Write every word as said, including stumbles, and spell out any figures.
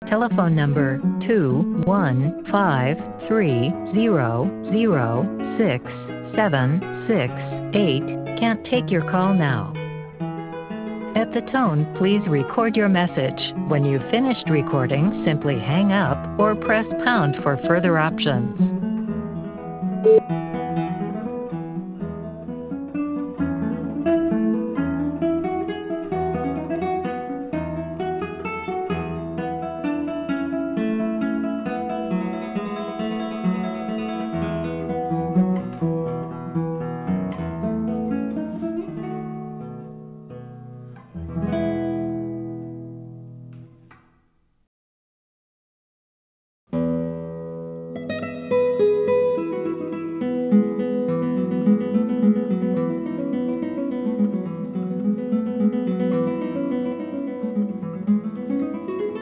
Telephone number two one five three zero zero six seven six eight can't take your call now. At the tone, please record your message. When you've finished recording, simply hang up or press pound for further options.